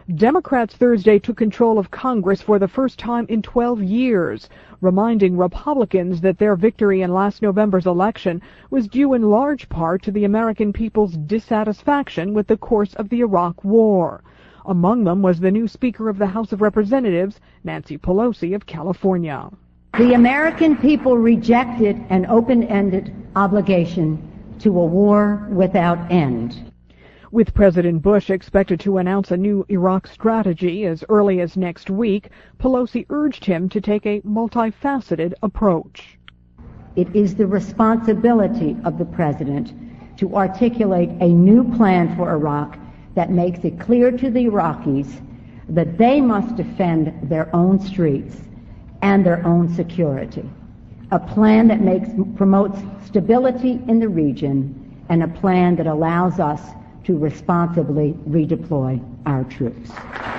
Democrats Thursday took control of Congress for the first time in 12 years, reminding Republicans that their victory in last November's election was due in large part to the American people's dissatisfaction with the course of the Iraq War. Among them was the new Speaker of the House of Representatives, Nancy Pelosi of California. The American people rejected an open-ended obligation to a war without end. With President Bush expected to announce a new Iraq strategy as early as next week, Pelosi urged him to take a multifaceted approach. It is the responsibility of the President to articulate a new plan for Iraq that makes it clear to the Iraqis that they must defend their own streets and their own security. A plan that promotes stability in the region, and a plan that allows us to responsibly redeploy our troops.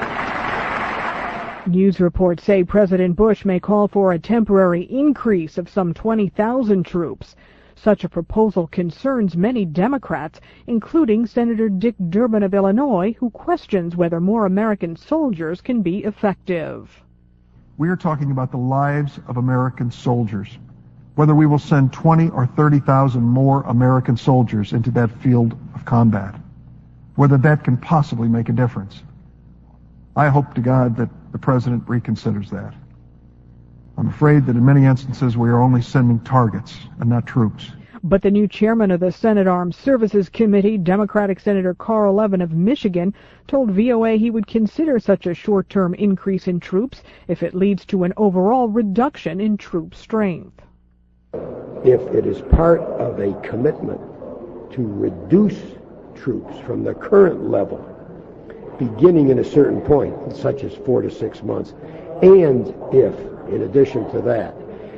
News reports say President Bush may call for a temporary increase of some 20,000 troops. Such a proposal concerns many Democrats, including Senator Dick Durbin of Illinois, who questions whether more American soldiers can be effective. We are talking about the lives of American soldiers. Whether we will send 20 or 30,000 more American soldiers into that field of combat, whether that can possibly make a difference. I hope to God that the President reconsiders that. I'm afraid that in many instances we are only sending targets and not troops. But the new chairman of the Senate Armed Services Committee, Democratic Senator Carl Levin of Michigan, told VOA he would consider such a short-term increase in troops if it leads to an overall reduction in troop strength. If it is part of a commitment to reduce troops from the current level, beginning in a certain point, such as 4 to 6 months, and if, in addition to that,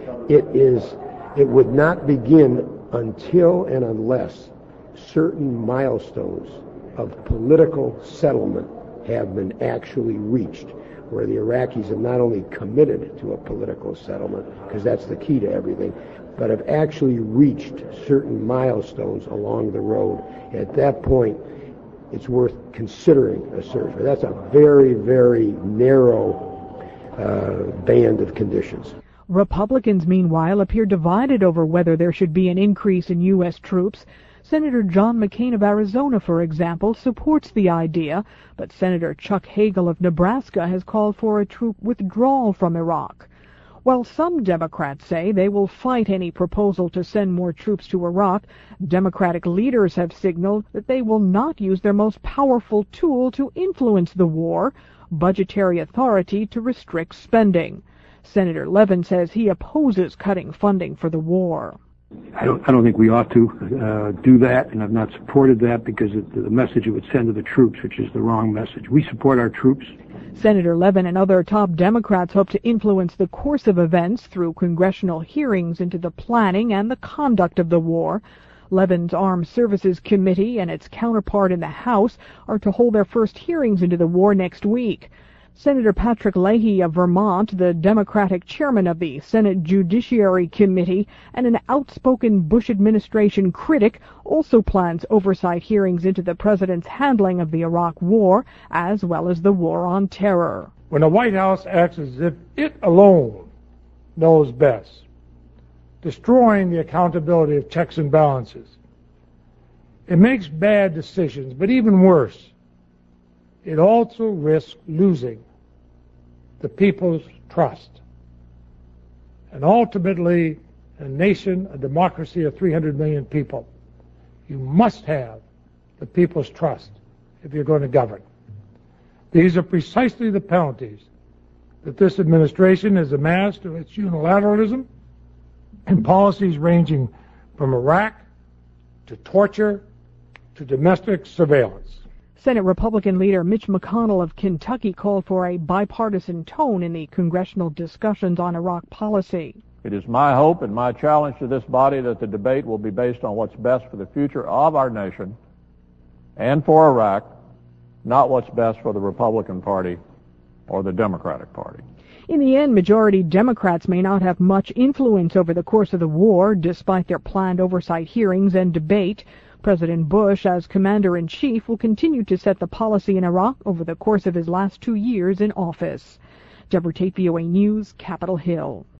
it would not begin until and unless certain milestones of political settlement have been actually reached, where the Iraqis have not only committed to a political settlement, because that's the key to everything, but have actually reached certain milestones along the road. At that point, it's worth considering a surge. But that's a very, very narrow band of conditions. Republicans, meanwhile, appear divided over whether there should be an increase in U.S. troops. Senator John McCain of Arizona, for example, supports the idea, but Senator Chuck Hagel of Nebraska has called for a troop withdrawal from Iraq. While some Democrats say they will fight any proposal to send more troops to Iraq, Democratic leaders have signaled that they will not use their most powerful tool to influence the war, budgetary authority to restrict spending. Senator Levin says he opposes cutting funding for the war. I don't think we ought to do that, and I've not supported that because of the message it would send to the troops, which is the wrong message. We support our troops. Senator Levin and other top Democrats hope to influence the course of events through congressional hearings into the planning and the conduct of the war. Levin's Armed Services Committee and its counterpart in the House are to hold their first hearings into the war next week. Senator Patrick Leahy of Vermont, the Democratic chairman of the Senate Judiciary Committee and an outspoken Bush administration critic, also plans oversight hearings into the president's handling of the Iraq War, as well as the war on terror. When the White House acts as if it alone knows best, destroying the accountability of checks and balances, it makes bad decisions, but even worse, it also risks losing the people's trust. And ultimately, a nation, a democracy of 300 million people, you must have the people's trust if you're going to govern. These are precisely the penalties that this administration has amassed to its unilateralism and policies ranging from Iraq to torture to domestic surveillance. Senate Republican leader Mitch McConnell of Kentucky called for a bipartisan tone in the congressional discussions on Iraq policy. It is my hope and my challenge to this body that the debate will be based on what's best for the future of our nation and for Iraq, not what's best for the Republican Party or the Democratic Party. In the end, majority Democrats may not have much influence over the course of the war, despite their planned oversight hearings and debate. President Bush, as Commander-in-Chief, will continue to set the policy in Iraq over the course of his last 2 years in office. Deborah Tate, VOA News, Capitol Hill.